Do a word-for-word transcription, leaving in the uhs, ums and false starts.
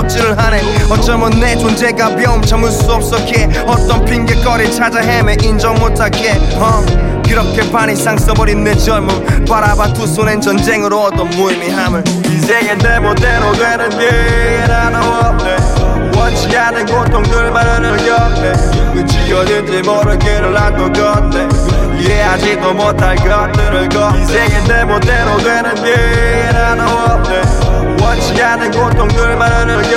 덕질을 하네. 어쩌면 내 존재가 병 참을 수 없었기에 어떤 핑계거리 찾아 헤매 인정 못하게 uh. 그렇게 반 이상 써버린 내 젊음 바라봐 두 손엔 전쟁으로 얻은 무의미함을. 인생의 내 멋대로 되는 게 하나 없네. 원치 않은 고통들만을 겪네. 끝이 어딘지 모르기를 난 것 같네. 이해하지도 못할 것들을 거. 인생의 내 멋대로 되는 게 하나 없네. 원치 않은 고통들만을 겪네.